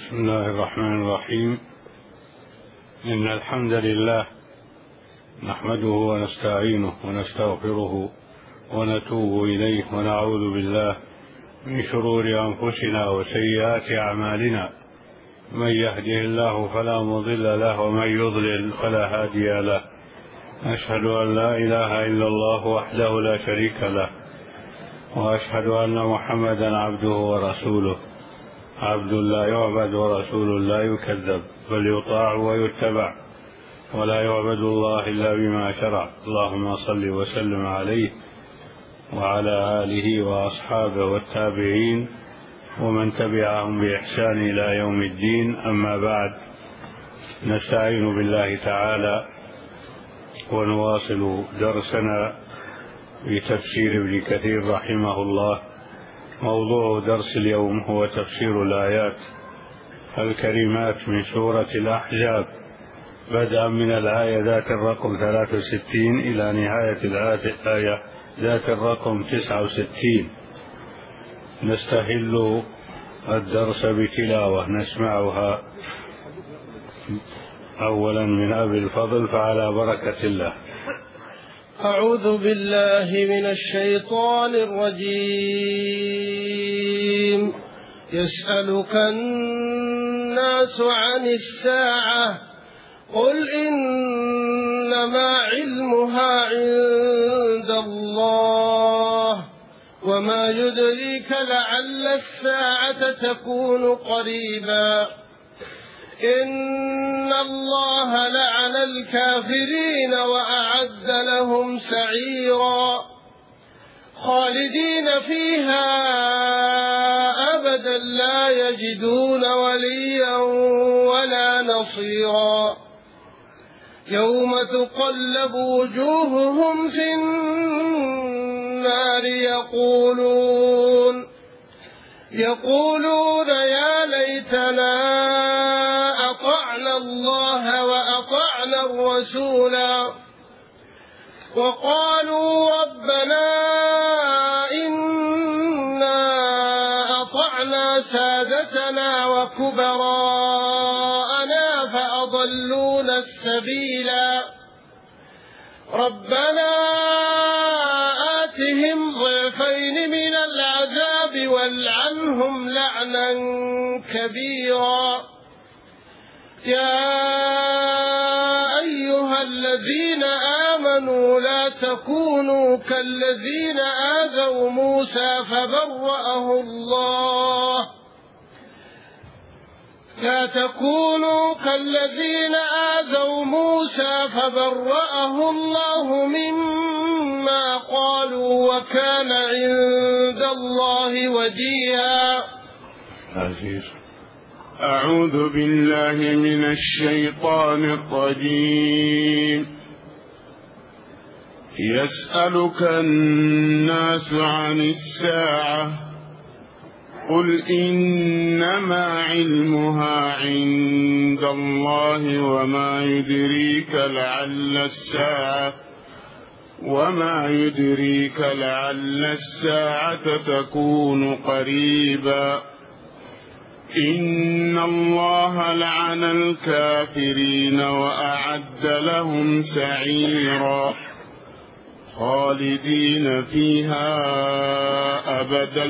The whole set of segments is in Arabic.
بسم الله الرحمن الرحيم. إن الحمد لله نحمده ونستعينه ونستغفره ونتوب إليه ونعوذ بالله من شرور أنفسنا وسيئات أعمالنا. من يهده الله فلا مضل له ومن يضلل فلا هادي له. أشهد أن لا إله إلا الله وحده لا شريك له، وأشهد أن محمدا عبده ورسوله، عبد لا يعبد ورسول لا يكذب، بل يطاع ويتبع، ولا يعبد الله إلا بما شرع. اللهم صل وسلم عليه وعلى آله وأصحابه والتابعين ومن تبعهم بإحسان إلى يوم الدين. أما بعد، نستعين بالله تعالى ونواصل درسنا في تفسير ابن كثير رحمه الله. موضوع درس اليوم هو تفسير الآيات الكريمات من سورة الأحزاب، بدءا من الآية ذات الرقم 63 إلى نهاية الآية ذات الرقم 69. نستهل الدرس بتلاوة نسمعها أولا من أبي الفضل، فعلى بركة الله. أعوذ بالله من الشيطان الرجيم. يسألك الناس عن الساعة قل إنما علمها عند الله وما يدريك لعل الساعة تكون قريبا. إن الله لعن الكافرين وأعد لهم سعيرا خالدين فيها أبدا لا يجدون وليا ولا نصيرا. يوم تقلب وجوههم في النار يقولون يا ليتنا أطعنا الله وأطعنا الرسولا، وقالوا ربنا إنا أطعنا سادتنا وكبراءنا فأضلونا السبيلا. ربنا آتهم ضعفين من العذاب والعنهم لعنا كبيرا. يا أيها الذين آمنوا لا تكونوا كالذين آذوا موسى فبرأه الله مما قالوا وكان عند الله وجيها. أعوذ بالله من الشيطان الرجيم. يسألك الناس عن الساعة قل إنما علمها عند الله وما يدريك لعل الساعة تكون قريبا. إن الله لعن الكافرين وأعد لهم سعيرا خالدين فيها أبدا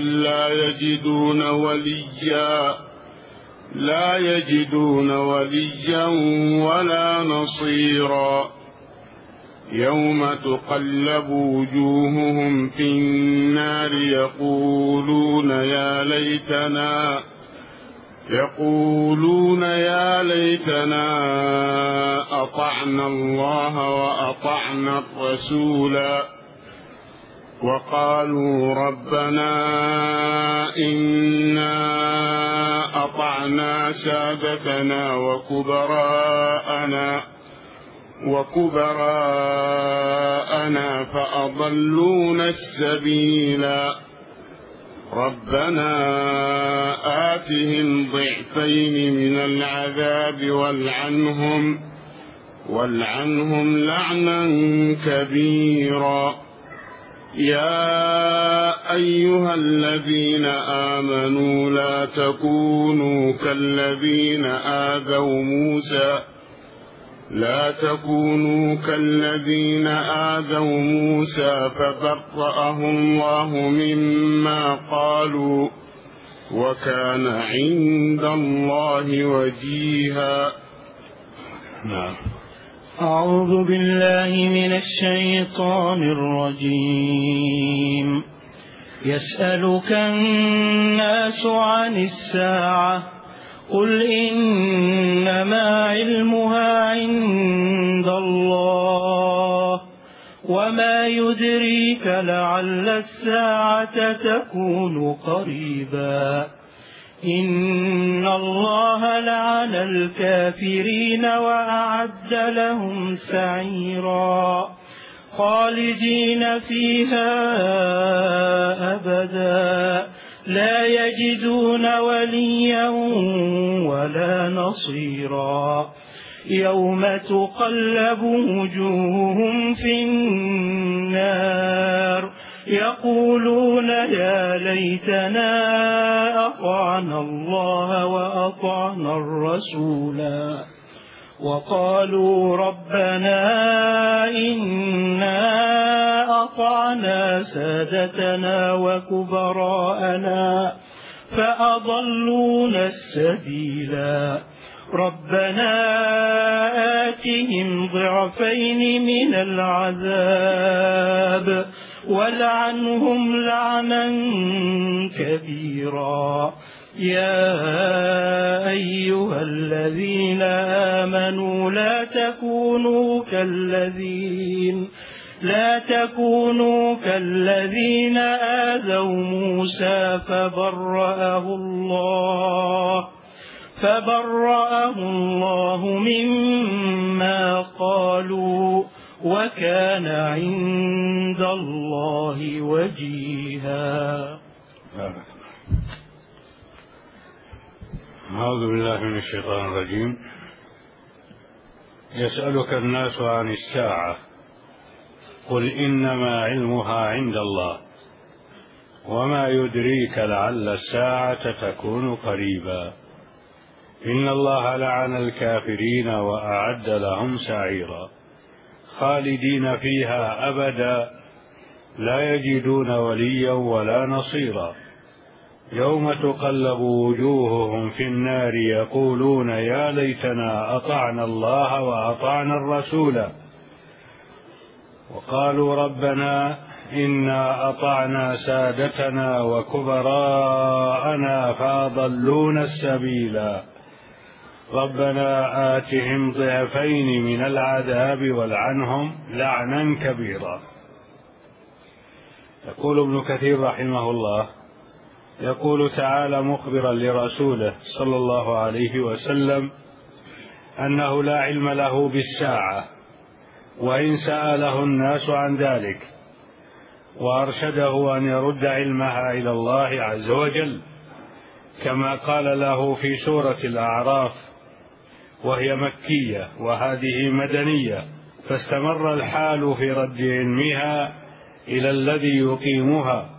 لا يجدون وليا ولا نصيرا. يوم تقلب وجوههم في النار يقولون يا ليتنا أطعنا الله وأطعنا الرسولا، وقالوا ربنا إنا أطعنا سادتنا وكبراءنا فأضلونا السبيلا. ربنا آتهم ضعفين من العذاب والعنهم لعنا كبيرا. يا أيها الذين آمنوا لا تكونوا كالذين آذوا موسى فبرأه الله مما قالوا وكان عند الله وجيها. نعم. أعوذ بالله من الشيطان الرجيم. يسألك الناس عن الساعة قل إنما علمها عند الله وما يدريك لعل الساعة تكون قريبا إن الله لعن الكافرين وأعد لهم سعيرا خالدين فيها أبدا لا يجدون وليا ولا نصيرا يوم تقلب وجوههم في النار يقولون يا ليتنا أطعنا الله وأطعنا الرسولا وقالوا ربنا إنا أطعنا سادتنا وكبراءنا فأضلونا السبيلا ربنا آتهم ضعفين من العذاب ولعنهم لعنا كبيرا يا أيها الذين آمنوا لا تكونوا كالذين آذوا موسى فبرأه الله مما قالوا وكان عند الله وجيها. أعوذ بالله من الشيطان الرجيم. يسألك الناس عن الساعة قل إنما علمها عند الله وما يدريك لعل الساعة تكون قريبا إن الله لعن الكافرين وأعد لهم سعيرا خالدين فيها أبدا لا يجدون وليا ولا نصيرا يوم تقلب وجوههم في النار يقولون يا ليتنا أطعنا الله وأطعنا الرسول وقالوا ربنا إنا أطعنا سادتنا وكبراءنا فأضلونا السبيلا ربنا آتهم ضعفين من العذاب والعنهم لعنا كبيرا. يقول ابن كثير رحمه الله يقول تعالى مخبرا لرسوله صلى الله عليه وسلم أنه لا علم له بالساعة وإن سأله الناس عن ذلك وأرشده أن يرد علمها إلى الله عز وجل كما قال له في سورة الأعراف وهي مكية وهذه مدنية فاستمر الحال في رد علمها إلى الذي يقيمها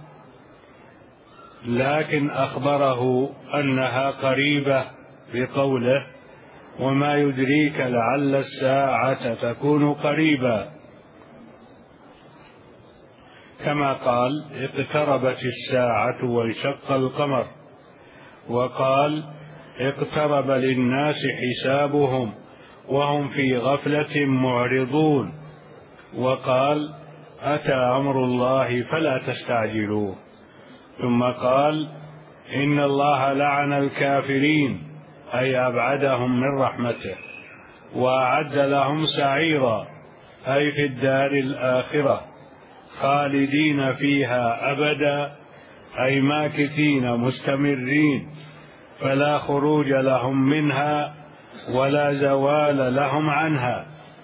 لكن أخبره أنها قريبة بقوله وما يدريك لعل الساعة تكون قريبا كما قال اقتربت الساعة وانشق القمر وقال اقترب للناس حسابهم وهم في غفلة معرضون وقال أتى أمر الله فلا تستعجلوه ثم قال إن الله لعن الكافرين أي أبعدهم من رحمته وأعد لهم سعيرا أي في الدار الآخرة خالدين فيها أبدا أي ماكثين مستمرين فلا خروج لهم منها ولا زوال لهم عنها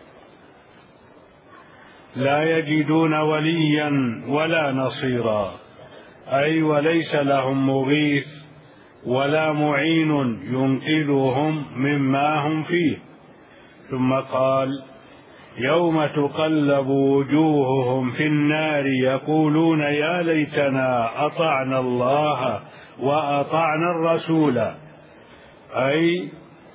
لا يجدون وليا ولا نصيرا أي وليس لهم مغيث ولا معين ينقذهم مما هم فيه ثم قال يوم تقلب وجوههم في النار يقولون يا ليتنا أطعنا الله وأطعنا الرسول، أي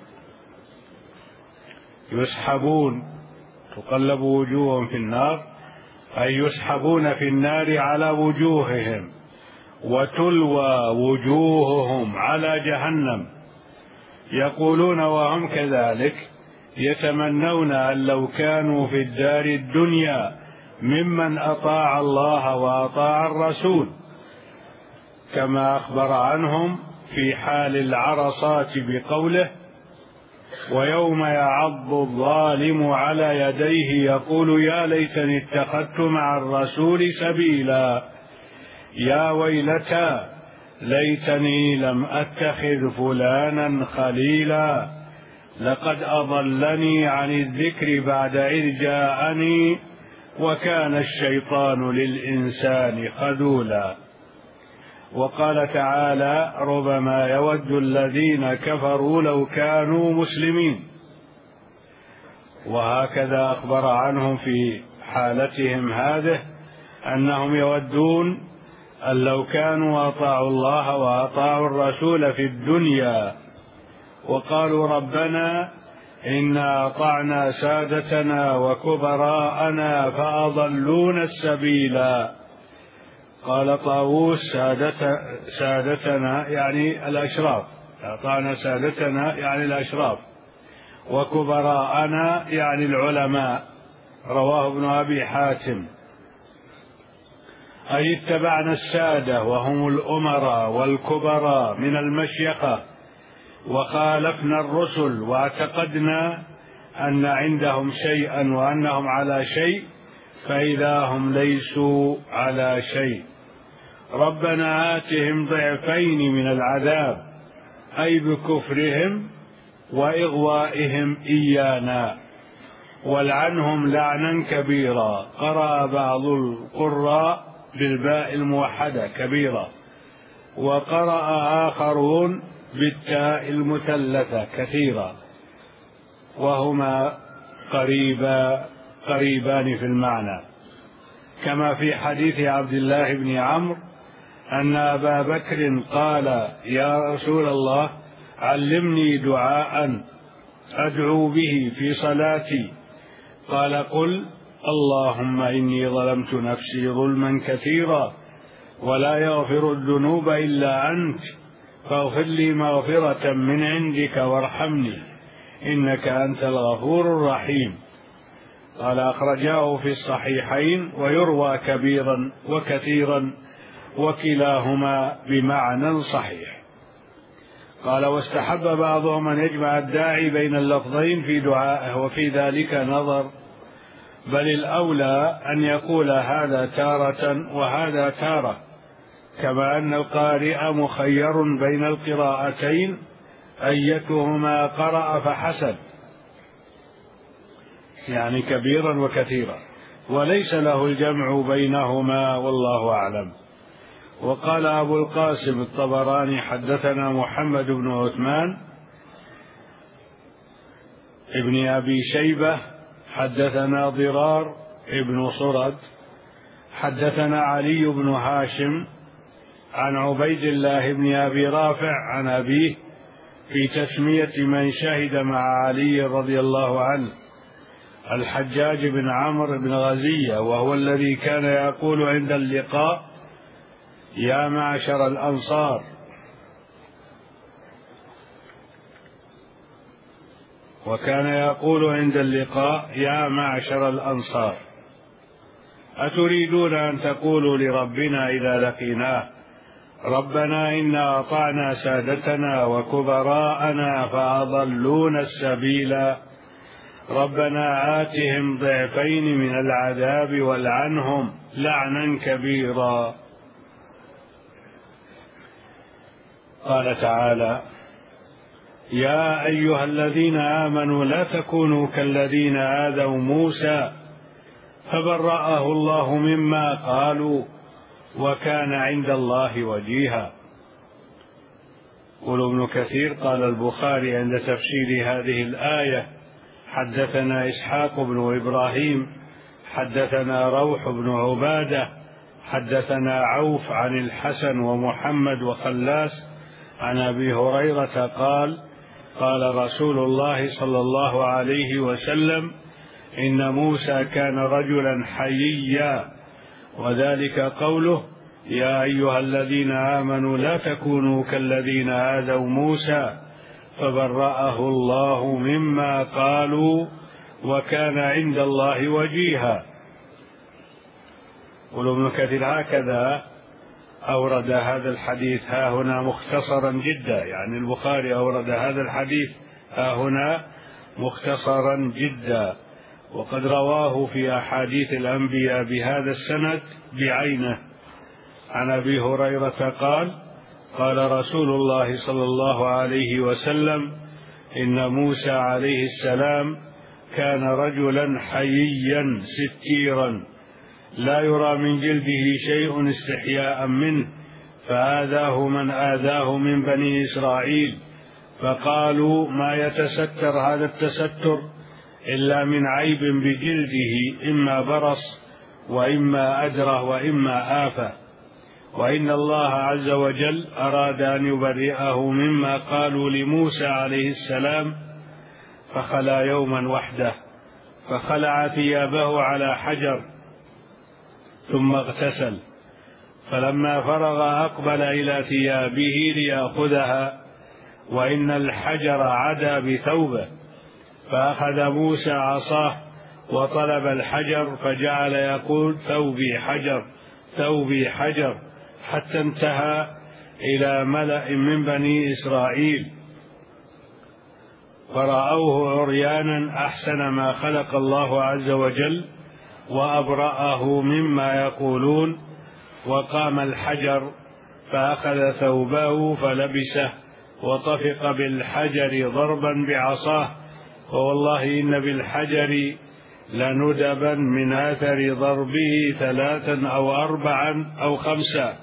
يسحبون، تقلب وجوههم في النار أي يسحبون في النار على وجوههم، وتلوى وجوههم على جهنم، يقولون وهم كذلك يتمنون أن لو كانوا في الدار الدنيا ممن أطاع الله وأطاع الرسول، كما أخبر عنهم في حال العرصات بقوله ويوم يعض الظالم على يديه يقول يا ليتني اتخذت مع الرسول سبيلا، يا ويلتى ليتني لم أتخذ فلانا خليلا، لقد أضلني عن الذكر بعد إذ جاءني وكان الشيطان للإنسان خذولا. وقال تعالى ربما يود الذين كفروا لو كانوا مسلمين، وهكذا أخبر عنهم في حالتهم هذه أنهم يودون أن لو كانوا أطاعوا الله وأطاعوا الرسول في الدنيا، وقالوا ربنا إنا أطعنا سادتنا وكبراءنا فأضلونا السبيلا. قال طاووس سادتنا يعني الأشراف، أطعنا سادتنا يعني الأشراف، وكبراءنا يعني العلماء، رواه ابن أبي حاتم، أي اتبعنا السادة وهم الأمراء والكبراء من المشيخة، وخالفنا الرسل واعتقدنا أن عندهم شيئا وأنهم على شيء فإذا هم ليسوا على شيء. ربنا آتهم ضعفين من العذاب، أي بكفرهم وإغوائهم إيانا، والعنهم لعنا كبيرا، قرأ بعض القراء بالباء الموحدة كبيرا، وقرأ آخرون بالتاء المثلثة كثيرا، وهما قريبان في المعنى، كما في حديث عبد الله بن عمرو أن أبا بكر قال يا رسول الله علمني دعاء أدعو به في صلاتي، قال قل اللهم إني ظلمت نفسي ظلما كثيرا ولا يغفر الذنوب إلا أنت فاغفر لي مغفرة من عندك وارحمني إنك أنت الغفور الرحيم. قال أخرجاه في الصحيحين، ويروى كبيرا وكثيرا وكلاهما بمعنى صحيح. قال واستحب بعضهم أن يجمع الداعي بين اللفظين في دعائه، وفي ذلك نظر، بل الأولى أن يقول هذا تارة وهذا تارة، كما أن القارئ مخير بين القراءتين أيتهما قرأ فحسب، يعني كبيرا وكثيرا، وليس له الجمع بينهما والله أعلم. وقال أبو القاسم الطبراني حدثنا محمد بن عثمان ابن أبي شيبة حدثنا ضرار ابن صرد حدثنا علي بن هاشم عن عبيد الله بن أبي رافع عن أبيه في تسمية من شهد مع علي رضي الله عنه الحجاج بن عمرو بن غزية، وهو الذي كان يقول عند اللقاء يا معشر الأنصار، وكان يقول عند اللقاء يا معشر الأنصار أتريدون أن تقولوا لربنا إذا لقيناه ربنا إنا أطعنا سادتنا وكبراءنا فأضلونا السبيلا، ربنا آتهم ضعفين من العذاب والعنهم لعنا كبيرا. قال تعالى يا أيها الذين آمنوا لا تكونوا كالذين آذوا موسى فبرأه الله مما قالوا وكان عند الله وجيها. قال ابن كثير قال البخاري عند تفسير هذه الآية حدثنا إسحاق بن إبراهيم حدثنا روح بن عبادة حدثنا عوف عن الحسن ومحمد وخلاس عن أبي هريرة قال قال رسول الله صلى الله عليه وسلم إن موسى كان رجلا حييا، وذلك قوله يا أيها الذين آمنوا لا تكونوا كالذين آذوا موسى فبرأه الله مما قالوا وكان عند الله وجيها. يقول ابن كثير هكذا أورد هذا الحديث ها هنا مختصرا جدا، يعني البخاري أورد هذا الحديث ها هنا مختصرا جدا، وقد رواه في أحاديث الأنبياء بهذا السند بعينه عن أبي هريرة قال قال رسول الله صلى الله عليه وسلم إن موسى عليه السلام كان رجلا حييا ستيرا لا يرى من جلده شيء استحياء منه، فآذاه من آذاه من بني إسرائيل، فقالوا ما يتستر هذا التستر إلا من عيب بجلده، إما برص وإما أدرة وإما آفة، وإن الله عز وجل أراد أن يبرئه مما قالوا لموسى عليه السلام، فخلى يوما وحده فخلع ثيابه على حجر ثم اغتسل، فلما فرغ أقبل إلى ثيابه ليأخذها، وإن الحجر عدا بثوبه، فأخذ موسى عصاه وطلب الحجر فجعل يقول ثوبي حجر ثوبي حجر، حتى انتهى إلى ملأ من بني إسرائيل فرأوه عريانا أحسن ما خلق الله عز وجل وأبرأه مما يقولون، وقام الحجر فأخذ ثوبه فلبسه وطفق بالحجر ضربا بعصاه، ووالله إن بالحجر لندبا من أثر ضربه 3 أو 4 أو 5.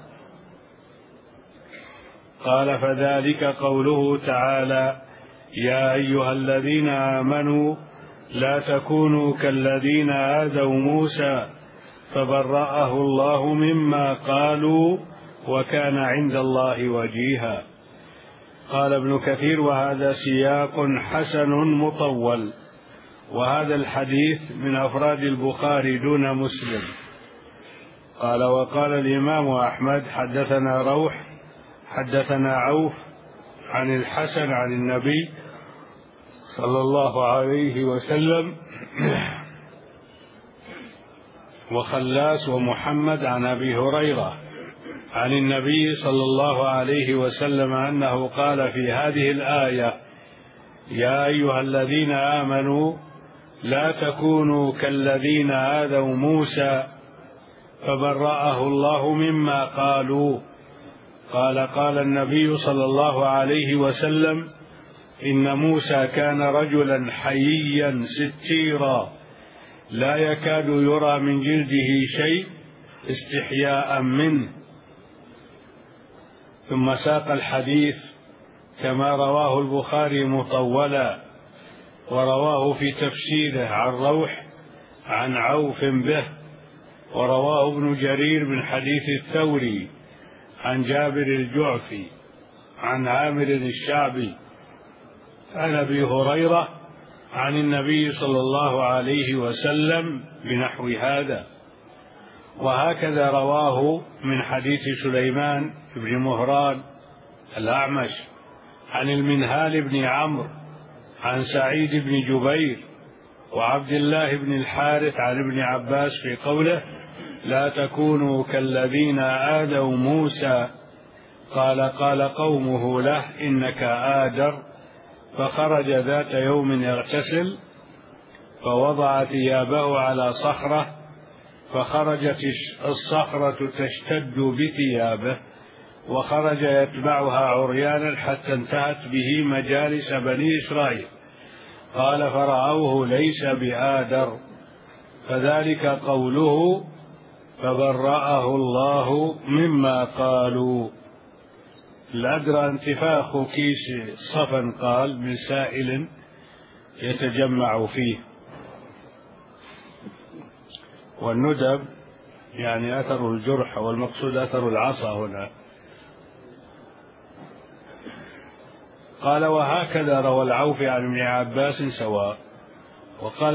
قال فذلك قوله تعالى يا أيها الذين آمنوا لا تكونوا كالذين آذوا موسى فبرأه الله مما قالوا وكان عند الله وجيها. قال ابن كثير وهذا سياق حسن مطول، وهذا الحديث من أفراد البخاري دون مسلم. قال وقال الإمام أحمد حدثنا روح حدثنا عوف عن الحسن عن النبي صلى الله عليه وسلم وخلاس ومحمد عن أبي هريرة عن النبي صلى الله عليه وسلم أنه قال في هذه الآية يا أيها الذين آمنوا لا تكونوا كالذين آذوا موسى فبرأه الله مما قالوا. قال النبي صلى الله عليه وسلم إن موسى كان رجلا حييا ستيرا لا يكاد يرى من جلده شيء استحياء منه. ثم ساق الحديث كما رواه البخاري مطولا، ورواه في تفسيره عن روح عن عوف به، ورواه ابن جرير من حديث الثوري عن جابر الجعفي عن عامر الشعبي عن أبي هريرة عن النبي صلى الله عليه وسلم بنحو هذا. وهكذا رواه من حديث سليمان بن مهران الأعمش عن المنهال بن عمرو عن سعيد بن جبير وعبد الله بن الحارث عن ابن عباس في قوله لا تكونوا كالذين آذوا موسى قال قومه له إنك آدر، فخرج ذات يوم يغتسل فوضع ثيابه على صخرة، فخرجت الصخرة تشتد بثيابه، وخرج يتبعها عريانا حتى انتهت به مجالس بني إسرائيل. قال فرأوه ليس بآدر، فذلك قوله فبرأه الله مما قالوا. الأدرى انتفاخ كيس صفن قال من سائل يتجمع فيه. والندب يعني أثر الجرح، والمقصود أثر العصا هنا. قال وهكذا روى العوفي عن ابن عباس سواء. وقال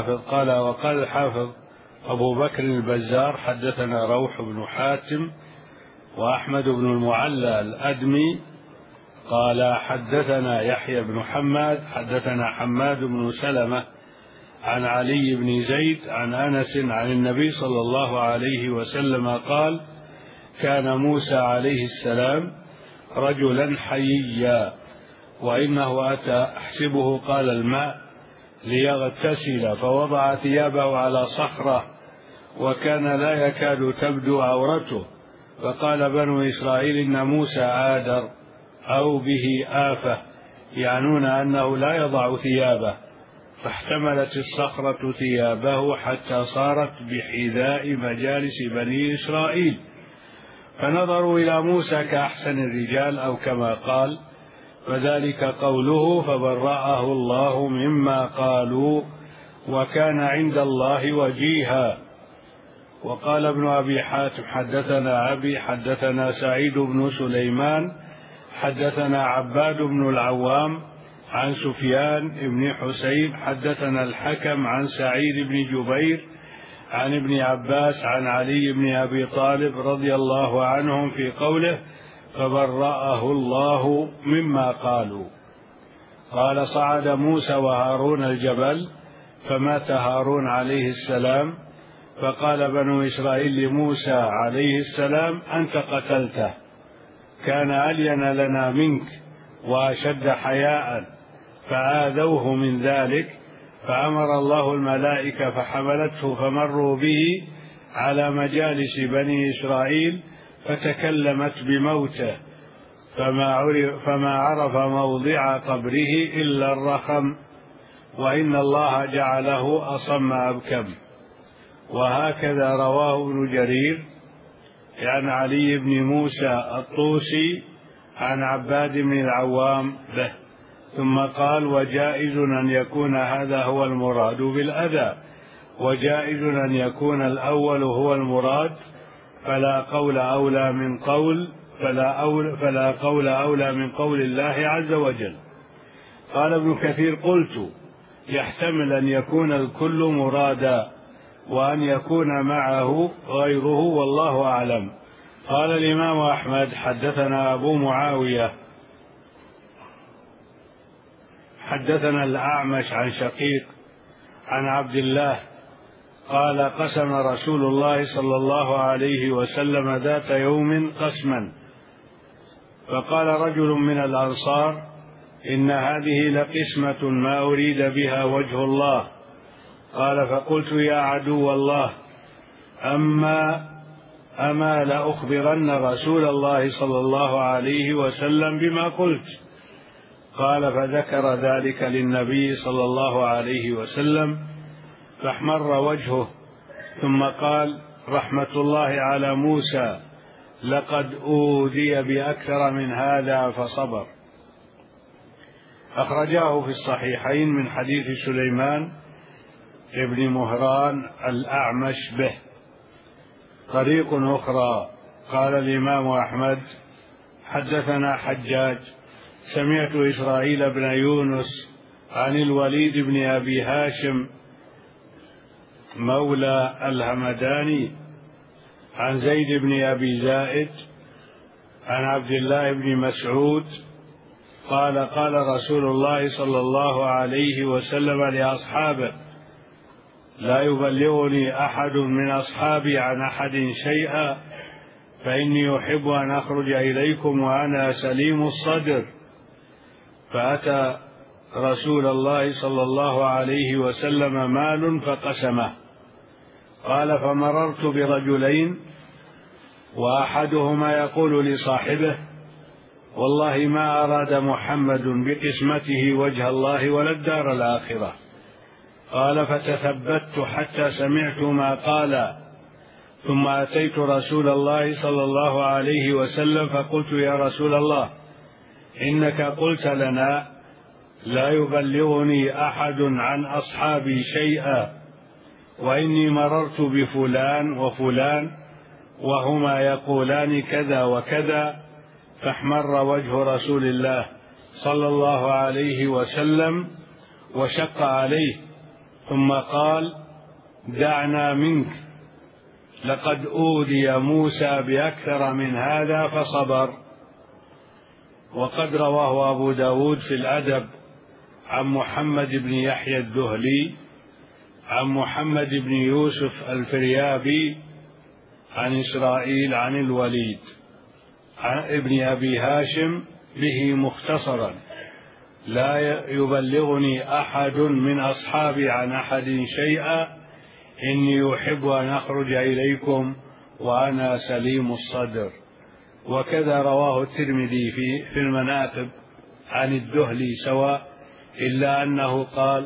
الحافظ أبو بكر البزار حدثنا روح بن حاتم وأحمد بن المعلى الأدمي قال حدثنا يحيى بن حماد حدثنا حماد بن سلمة عن علي بن زيد عن أنس عن النبي صلى الله عليه وسلم قال كان موسى عليه السلام رجلا حييا، وإنه أتى أحسبه قال الماء ليغتسل، فوضع ثيابه على صخرة وكان لا يكاد تبدو عورته، فقال بنو إسرائيل إن موسى آدر أو به آفة، يعنون أنه لا يضع ثيابه، فاحتملت الصخرة ثيابه حتى صارت بحذاء مجالس بني إسرائيل، فنظروا إلى موسى كأحسن الرجال أو كما قال، فذلك قوله فبرأه الله مما قالوا وكان عند الله وجيها. وقال ابن أبي حاتم حدثنا أبي حدثنا سعيد بن سليمان حدثنا عباد بن العوام عن سفيان بن حسين حدثنا الحكم عن سعيد بن جبير عن ابن عباس عن علي بن أبي طالب رضي الله عنهم في قوله فبرأه الله مما قالوا. قال صعد موسى وهارون الجبل فمات هارون عليه السلام، فقال بنو إسرائيل لموسى عليه السلام أنت قتلته، كان ألين لنا منك وأشد حياء، فآذوه من ذلك، فأمر الله الملائكة فحملته فمروا به على مجالس بني إسرائيل فتكلمت بموته، فما عرف موضع قبره إلا الرخم، وإن الله جعله أصم أبكم. وهكذا رواه ابن جرير عن علي بن موسى الطوسي عن عباد بن العوام به، ثم قال وجائز أن يكون هذا هو المراد بالأذى، وجائز أن يكون الأول هو المراد، فلا قول أولى من قول الله عز وجل. قال ابن كثير قلت يحتمل أن يكون الكل مرادا وأن يكون معه غيره والله أعلم. قال الإمام أحمد حدثنا أبو معاوية حدثنا الأعمش عن شقيق عن عبد الله قال قسم رسول الله صلى الله عليه وسلم ذات يوم قسما، فقال رجل من الأنصار إن هذه لقسمة ما أريد بها وجه الله. قال فقلت يا عدو الله أما لأخبرن رسول الله صلى الله عليه وسلم بما قلت. قال فذكر ذلك للنبي صلى الله عليه وسلم فاحمر وجهه، ثم قال رحمة الله على موسى لقد أوذي بأكثر من هذا فصبر. أخرجاه في الصحيحين من حديث سليمان ابن مهران الأعمش به. طريق أخرى قال الإمام أحمد حدثنا حجاج سمعت إسرائيل بن يونس عن الوليد بن أبي هاشم مولى الهمداني عن زيد بن أبي زائد عن عبد الله بن مسعود قال قال رسول الله صلى الله عليه وسلم لأصحابه لا يبلغني أحد من أصحابي عن أحد شيئا فإني أحب أن أخرج إليكم وأنا سليم الصدر. فأتى رسول الله صلى الله عليه وسلم مال فقسمه. قال فمررت برجلين وأحدهما يقول لصاحبه والله ما أراد محمد بقسمته وجه الله ولا الدار الآخرة. قال فتثبت حتى سمعت ما قال، ثم أتيت رسول الله صلى الله عليه وسلم فقلت يا رسول الله إنك قلت لنا لا يبلغني أحد عن أصحابي شيئا، وإني مررت بفلان وفلان وهما يقولان كذا وكذا، فاحمر وجه رسول الله صلى الله عليه وسلم وشق عليه، ثم قال: دعنا منك، لقد أوذي موسى بأكثر من هذا فصبر. وقد رواه أبو داود في الأدب عن محمد بن يحيى الدهلي عن محمد بن يوسف الفريابي عن إسرائيل عن الوليد عن ابن أبي هاشم به مختصرا: لا يبلغني أحد من أصحابي عن أحد شيئا، إني أحب أن أخرج إليكم وأنا سليم الصدر. وكذا رواه الترمذي في المناقب عن الدهلي سواء، إلا أنه قال: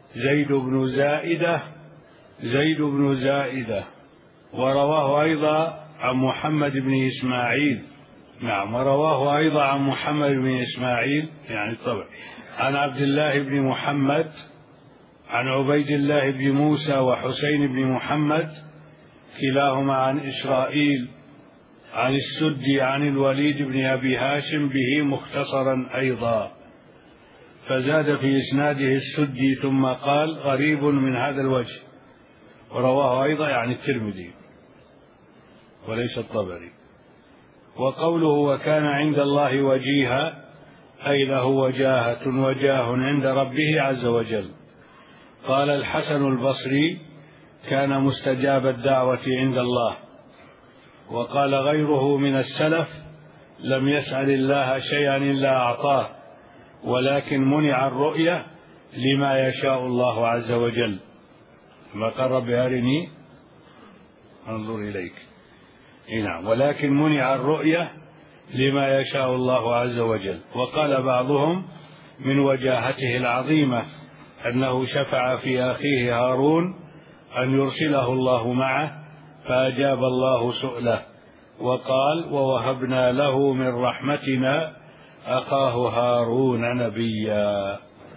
زيد بن زائدة. ورواه أيضا عن محمد بن إسماعيل، نعم، ورواه أيضا عن محمد بن إسماعيل يعني الطبع، عن عبد الله بن محمد عن عبيد الله بن موسى وحسين بن محمد كلاهما عن إسرائيل عن السدي عن الوليد بن أبي هاشم به مختصرا أيضا، فزاد في إسناده السدي ثم قال: غريب من هذا الوجه. ورواه أيضا يعني الترمذي وليس الطبري. وقوله: وكان عند الله وجيها، أي له وجاه عند ربه عز وجل. قال الحسن البصري: كان مستجاب الدعوة عند الله. وقال غيره من السلف: لم يسأل الله شيئا إلا أعطاه، ولكن منع الرؤية لما يشاء الله عز وجل، ما قال: رب أرني أنظر إليك. نعم، ولكن منع الرؤية لما يشاء الله عز وجل. وقال بعضهم: من وجاهته العظيمة أنه شفع في أخيه هارون أن يرسله الله معه، فأجاب الله سؤله، وقال: ووهبنا له من رحمتنا أخاه هارون نبيا.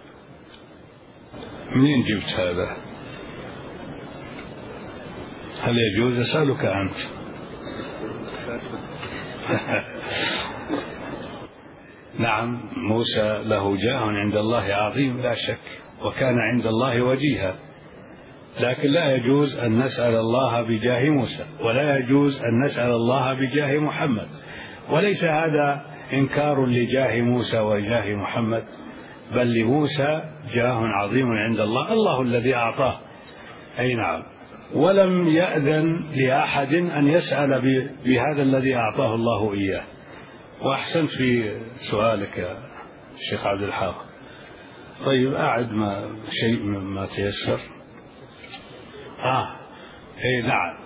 منين جبت هذا؟ هل يجوز؟ أسألك أنت. نعم، موسى له جاه عند الله عظيم لا شك، وكان عند الله وجيها، لكن لا يجوز أن نسأل الله بجاه موسى، ولا يجوز أن نسأل الله بجاه محمد. وليس هذا إنكار لجاه موسى وجاه محمد، بل لموسى جاه عظيم عند الله، الله الذي أعطاه. أي نعم، ولم يأذن لأحد أن يسأل بهذا الذي أعطاه الله إياه. وأحسنت في سؤالك يا الشيخ عبد الحق. طيب أعد شيء ما تيسر. نعم،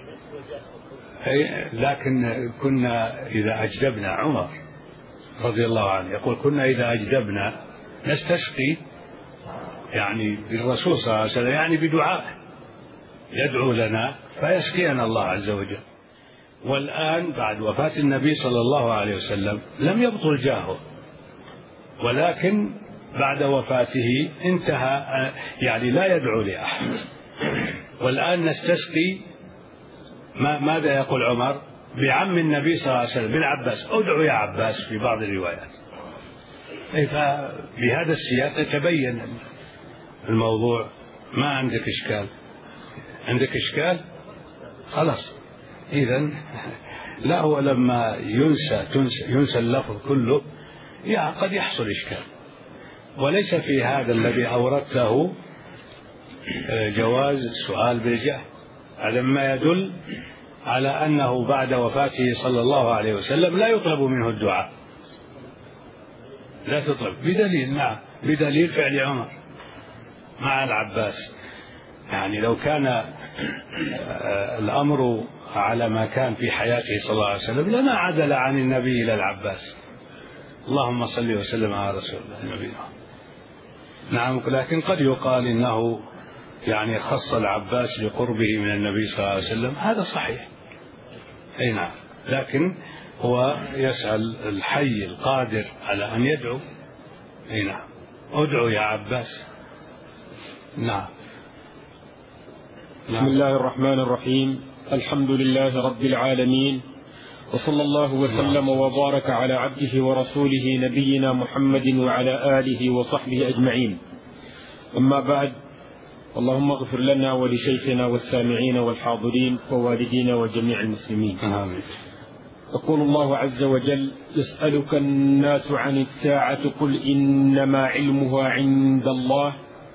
لكن كنا إذا أجدبنا، عمر رضي الله عنه يقول: كنا إذا أجدبنا نستسقي، يعني بالرسول صلى الله عليه وسلم، يعني بدعاء يدعو لنا فيسقينا الله عز وجل. والآن بعد وفاة النبي صلى الله عليه وسلم لم يبطل جاهه، ولكن بعد وفاته انتهى، يعني لا يدعو لأحد. والآن نستسقي، ماذا يقول عمر؟ بعم النبي صلى الله عليه وسلم، بالعباس: ادعو يا عباس في بعض الروايات. فبهذا السياق يتبين الموضوع. ما عندك إشكال؟ عندك إشكال؟ خلاص، إذن لا، هو لما ينسى اللفظ كله قد يحصل إشكال. وليس في هذا الذي أوردته جواز السؤال بالجاه، هذا ما يدل على أنه بعد وفاته صلى الله عليه وسلم لا يطلب منه الدعاء، لا تطلب، بدليل، نعم، بدليل فعل عمر مع العباس. يعني لو كان الأمر على ما كان في حياته صلى الله عليه وسلم لما عدل عن النبي إلى العباس. اللهم صل وسلم على رسول الله النبي. نعم، لكن قد يقال إنه يعني خص العباس لقربه من النبي صلى الله عليه وسلم، هذا صحيح. أي نعم، لكن هو يسأل الحي القادر على أن يدعو. أي نعم. ادعو يا عباس. نعم. بسم الله الرحمن الرحيم. الحمد لله رب العالمين، وصلى الله وسلم وبارك على عبده ورسوله نبينا محمد وعلى آله وصحبه أجمعين. أما بعد، اللهم اغفر لنا ولشيخنا والسامعين والحاضرين ووالدينا وجميع المسلمين. آمين. يقول الله عز وجل: يسألك الناس عن الساعة قل إنما علمها عند الله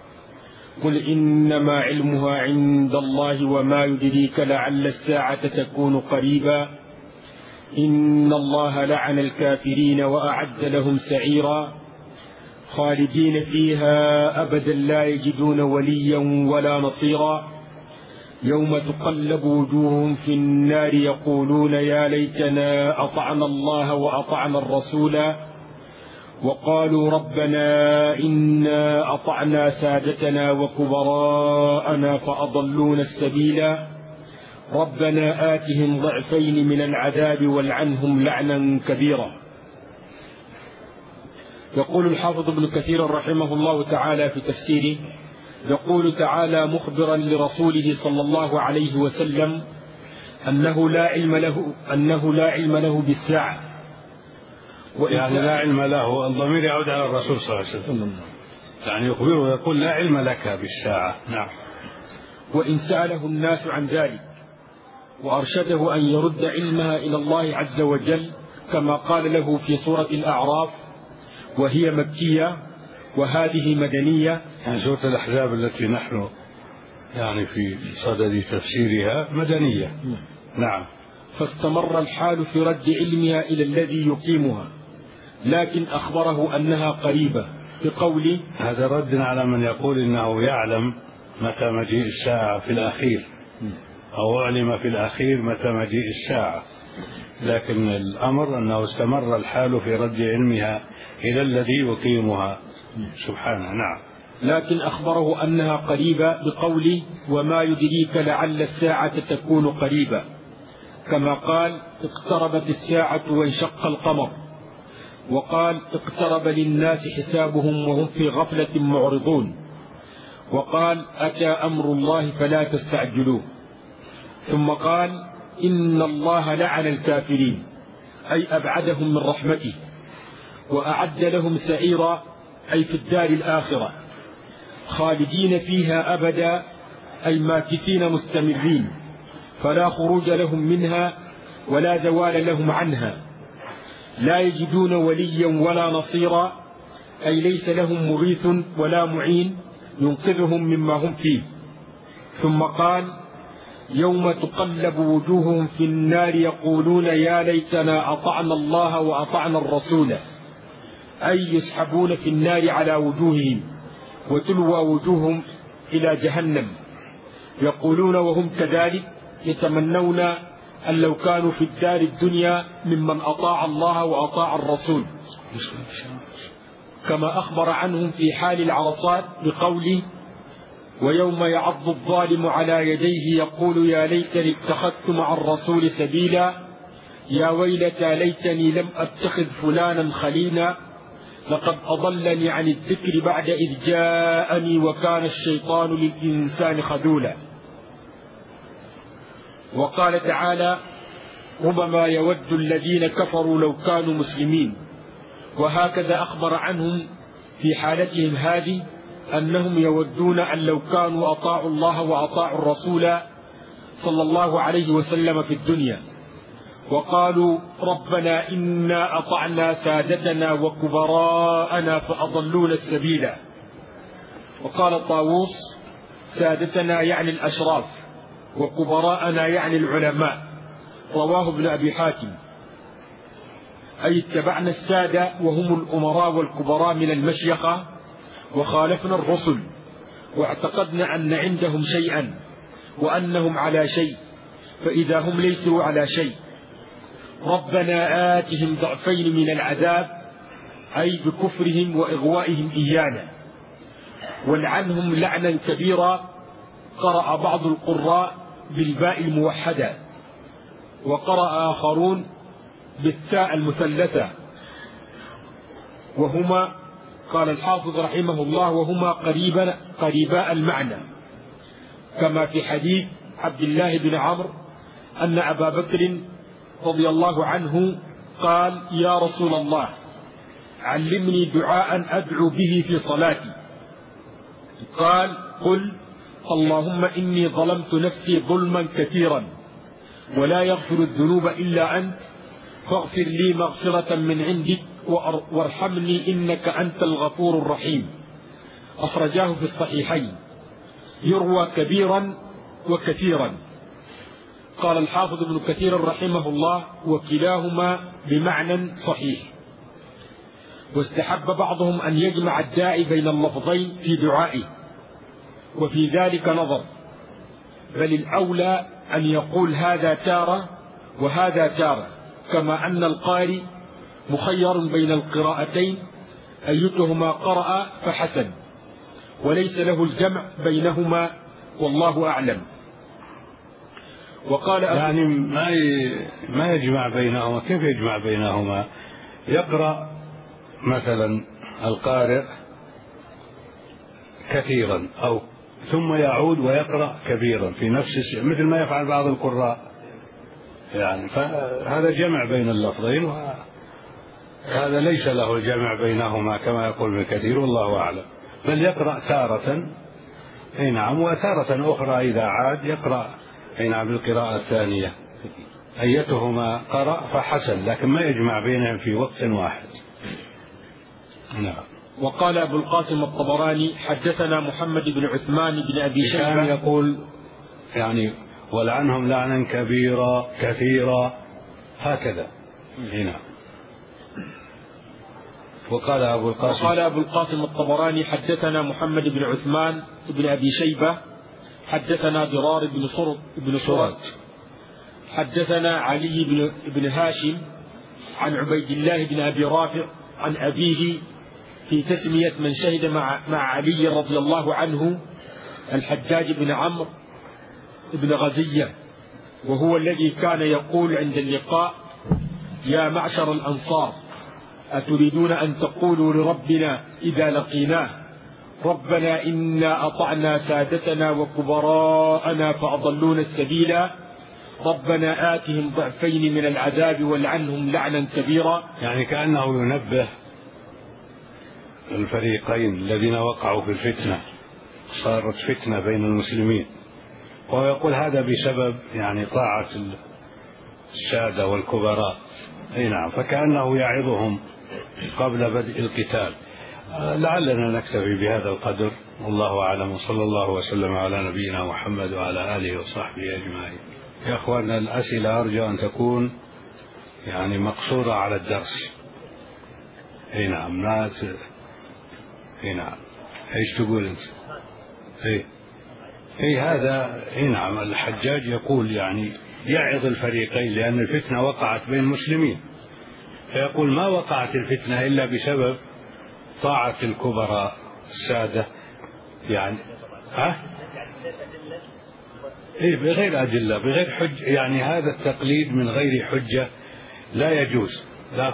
وما يدريك لعل الساعة تكون قريبا إن الله لعن الكافرين وأعد لهم سعيرا خالدين فيها أبدا لا يجدون وليا ولا نصيرا يوم تقلب وجوههم في النار يقولون يا ليتنا أطعنا الله وأطعنا الرسول وقالوا ربنا إنا أطعنا سادتنا وكبراءنا فأضلونا السبيل ربنا آتهم ضعفين من العذاب والعنهم لعنا كبيرا. يقول الحافظ ابن كثير رحمه الله تعالى في تفسيره، يقول تعالى مخبرا لرسوله صلى الله عليه وسلم أنه لا علم له بالساعة، يعني لا علم له، الضمير يعود على الرسول صلى الله عليه وسلم، يعني يخبره يقول لا علم لك بالساعة. نعم. وإن سأله الناس عن ذلك وأرشده أن يرد علمها إلى الله عز وجل كما قال له في سورة الأعراف، وهي مكية وهذه مدنية، يعني سورة الأحزاب التي نحن يعني في صدد تفسيرها مدنية. نعم. فاستمر الحال في رد علمها إلى الذي يقيمها، لكن أخبره أنها قريبة بقوله، هذا رد على من يقول إنه يعلم متى مجيء الساعة في الأخير، أو علم في الأخير متى مجيء الساعة، لكن الأمر أنه استمر الحال في رد علمها إلى الذي يقيمها سبحانه. نعم. لكن أخبره أنها قريبة بقوله وما يدريك لعل الساعة تكون قريبة، كما قال اقتربت الساعة وانشق القمر، وقال اقترب للناس حسابهم وهم في غفلة معرضون، وقال أتى أمر الله فلا تستعجلوه، ثم قال إن الله لعن الكافرين أي أبعدهم من رحمته وأعد لهم سعيرا أي في الدار الآخرة خالدين فيها أبدا أي ماكثين مستمرين فلا خروج لهم منها ولا زوال لهم عنها لا يجدون وليا ولا نصيرا أي ليس لهم مغيث ولا معين ينقذهم مما هم فيه. ثم قال يوم تقلب وجوههم في النار يقولون يا ليتنا أطعنا الله وأطعنا الرسول أي يسحبون في النار على وجوههم وتلوى وجوههم إلى جهنم، يقولون وهم كذلك يتمنون أن لو كانوا في الدار الدنيا ممن أطاع الله وأطاع الرسول، كما أخبر عنهم في حال العرصات بقوله ويوم يعض الظالم على يديه يقول يا ليتني اتخذت مع الرسول سبيلا يا ويلتى ليتني لم أتخذ فلانا خليلا لقد أضلني عن الذكر بعد إذ جاءني وكان الشيطان للإنسان خذولا. وقال تعالى ربما يود الذين كفروا لو كانوا مسلمين، وهكذا أخبر عنهم في حالتهم هذه أنهم يودون أن لو كانوا أطاعوا الله وأطاعوا الرسول صلى الله عليه وسلم في الدنيا، وقالوا ربنا إنا أطعنا سادتنا وكبراءنا فأضلونا السبيل. وقال طاووس سادتنا يعني الأشراف وكبراءنا يعني العلماء، رواه ابن أبي حاتم، أي اتبعنا السادة وهم الأمراء والكبراء من المشيخة وخالفنا الرسل واعتقدنا أن عندهم شيئا وأنهم على شيء فإذا هم ليسوا على شيء. ربنا آتهم ضعفين من العذاب أي بكفرهم وإغوائهم إيانا، والعنهم لعنا كبيرا، قرأ بعض القراء بالباء الموحدة وقرأ آخرون بالتاء المثلثة، وهما قال الحافظ رحمه الله: وهما قريبا المعنى، كما في حديث عبد الله بن عمرو أن أبا بكر رضي الله عنه قال: يا رسول الله، علمني دعاء أدعو به في صلاتي. قال: قل: اللهم إني ظلمت نفسي ظلما كثيرا ولا يغفر الذنوب إلا أنت، فاغفر لي مغفرة من عندك وارحمني إنك أنت الغفور الرحيم. أخرجاه في الصحيحين. يروى كبيرا وكثيرا. قال الحافظ ابن كثير رحمه الله: وكلاهما بمعنى صحيح. واستحب بعضهم أن يجمع الداعي بين اللفظين في دعائه، وفي ذلك نظر، بل الأولى أن يقول هذا تارة وهذا تارة، كما أن القارئ مخير بين القراءتين أيتهما قرأ فحسن، وليس له الجمع بينهما، والله أعلم. وقال يعني ما يجمع بينهما. كيف يجمع بينهما؟ يقرأ مثلا القارئ كثيرا أو ثم يعود ويقرأ كبيرا في نفس الشيء، مثل ما يفعل بعض القراء، يعني فهذا جمع بين اللفظين، وهذا ليس له الجمع بينهما كما يقول ابن كثير، والله أعلم. بل يقرأ تارة نعم، وتارة أخرى إذا عاد يقرأ نعم بالقراءة الثانية، أيتهما قرأ فحسن، لكن ما يجمع بينهم في وقت واحد. نعم. وقال أبو القاسم الطبراني: حدثنا محمد بن عثمان بن أبي شيبة. كان يقول يعني: ولعنهم لعنا كبيرا كثيرا، هكذا. هنا. وقال أبو القاسم الطبراني: حدثنا محمد بن عثمان بن أبي شيبة حدثنا ضرار بن صرد حدثنا علي بن هاشم عن عبيد الله بن أبي رافع عن أبيه في تسمية من شهد مع علي رضي الله عنه الحجاج بن عمرو بن غزية، وهو الذي كان يقول عند اللقاء: يا معشر الأنصار، أتريدون أن تقولوا لربنا إذا لقيناه: ربنا إنا أطعنا سادتنا وكبراءنا فأضلونا السبيل، ربنا آتهم ضعفين من العذاب والعنهم لعنا كبيرا. يعني كأنه ينبه الفريقين الذين وقعوا في الفتنة، صارت فتنة بين المسلمين، وهو يقول هذا بسبب يعني طاعة السادة والكبراء. نعم، فكأنه يعظهم قبل بدء القتال. لعلنا نكتفي بهذا القدر، والله أعلم، وصلى الله وسلم على نبينا محمد وعلى آله وصحبه أجمعين. يا أخواننا، الأسئلة أرجو أن تكون يعني مقصورة على الدرس. نعم، نعم، ايش تقول انت؟ هذا نعم، الحجاج يقول يعني يعظ الفريقين، لأن الفتنة وقعت بين المسلمين، فيقول ما وقعت الفتنة إلا بسبب طاعة الكبراء السادة، يعني بغير أدلة، بغير حجة، يعني هذا التقليد من غير حجة لا يجوز.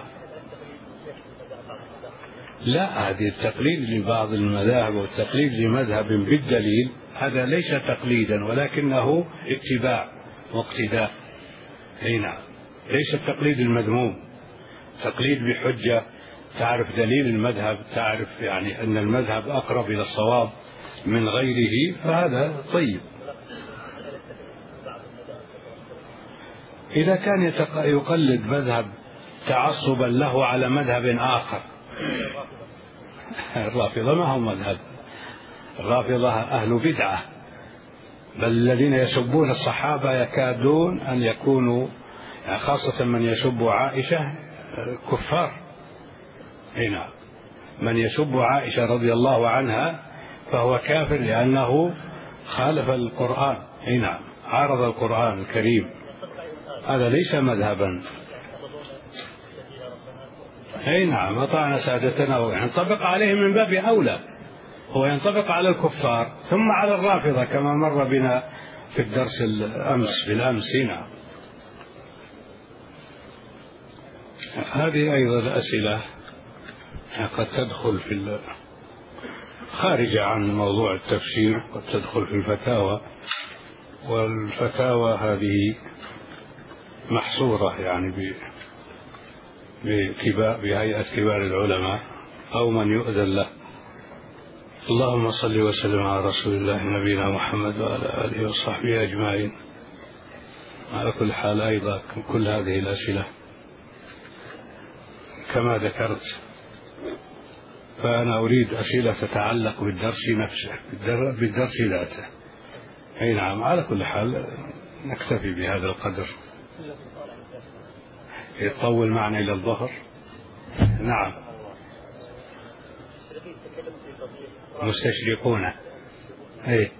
لا، هذه التقليد لبعض المذاهب والتقليد لمذهب بالدليل، هذا ليس تقليدا ولكنه اتباع واقتداء. نعم، ليس التقليد المذموم، تقليد بحجة، تعرف دليل المذهب، تعرف يعني أن المذهب أقرب إلى الصواب من غيره، فهذا طيب. إذا كان يقلد مذهب تعصبا له على مذهب آخر، الرافضة ما هم مذهب، الرافضة أهل بدعة، بل الذين يسبون الصحابة يكادون أن يكونوا، يعني خاصة من يسب عائشة، كفار. هنا من يسب عائشة رضي الله عنها فهو كافر، لأنه خالف القرآن. هنا عارض القرآن الكريم، هذا ليس مذهبا. نعم، أطعنا سادتنا، وينطبق عليهم من باب أولى، هو ينطبق على الكفار ثم على الرافضة كما مر بنا في الدرس بالأمس. نعم، هذه أيضا أسئلة قد تدخل في خارجة عن موضوع التفسير، قد تدخل في الفتاوى، والفتاوى هذه محصورة يعني بهيئة كبار العلماء أو من يؤذن له. اللهم صل وسلم على رسول الله نبينا محمد وعلى آله وصحبه أجمعين. على كل حال أيضا كل هذه الأسئلة كما ذكرت، فأنا أريد أسئلة تتعلق بالدرس نفسه، بالدرس ذاته. أي نعم، على كل حال نكتفي بهذا القدر. يطول معنا إلى الظهر. نعم، مستشرقون. أي،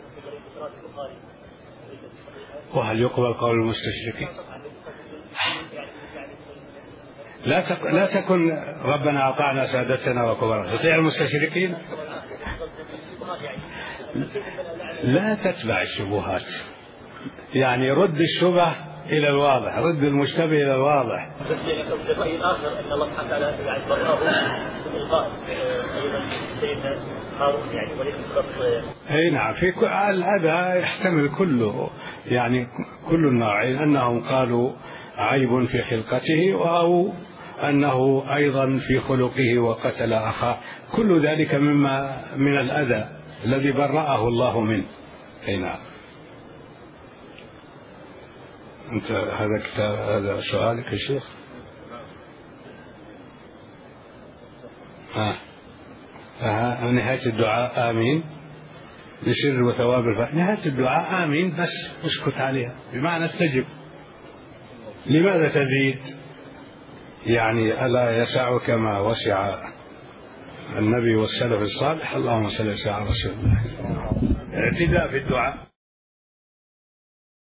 وهل يقبل قول المستشرقين؟ لا تكن ربنا أطعنا سادتنا وكبرنا، تطيع المستشرقين. لا تتبع الشبهات، يعني رد الشبه إلى الواضح، رد المشتبه إلى الواضح. الرأي الآخر أن الله سبحانه وتعالى يعني براه من إلغاء أيضا سيدنا هارون يعني وليس فقط. أي نعم، في هذا يحتمل كله، يعني كل النوعين، أنهم قالوا عيب في خلقته أو أنه أيضا في خلقه وقتل أخاه، كل ذلك مما من الأذى الذي برأه الله منه. أي نعم. أنت هذا سؤالك يا شيخ؟ نهاية الدعاء آمين بسر وثواب الفاتحة. نهاية الدعاء آمين بس اسكت عليها، بمعنى استجب. لماذا تزيد؟ يعني ألا يسعك ما وسع النبي والسلف الصالح؟ اللهم صل على رسول الله. اعتداء في الدعاء.